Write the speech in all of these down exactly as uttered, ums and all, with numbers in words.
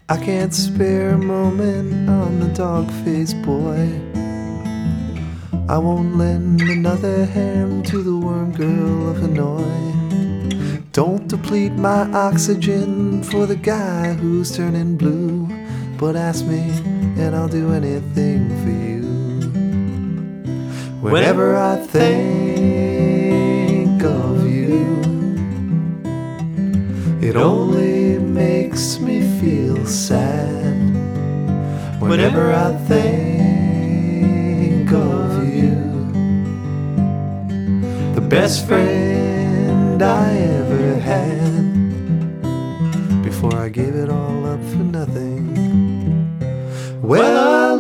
I can't spare a moment on the dog-faced boy. I won't lend another hand to the worm girl of Hanoi. Don't deplete my oxygen for the guy who's turning blue, but ask me and I'll do anything for you. Whenever I think of you, it only makes me feel sad. Whenever I think of you, the best friend I ever had, before I gave it all up for nothing. Well, I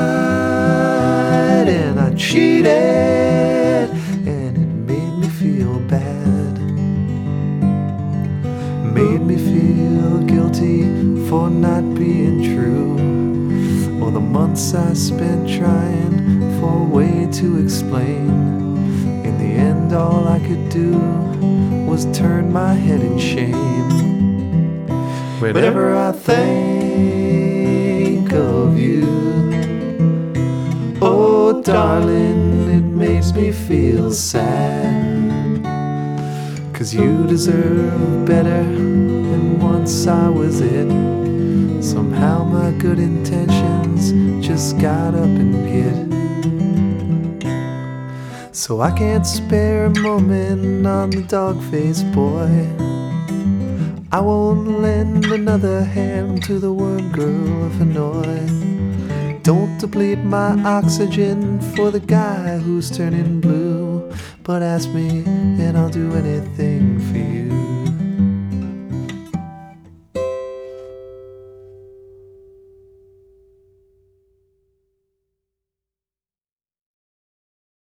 lied and I cheated, and it made me feel bad. Made me feel guilty for not being true, or the months I spent trying for a way to explain. In the end, all I could do was turn my head in shame. Whenever I think of you, oh darling, it makes me feel sad. 'Cause you deserve better, and once I was it. Somehow my good intentions just got up and hid. So I can't spare a moment on the dog-faced boy. I won't lend another hand to the worm girl of Hanoi. Don't deplete my oxygen for the guy who's turning blue, but ask me and I'll do anything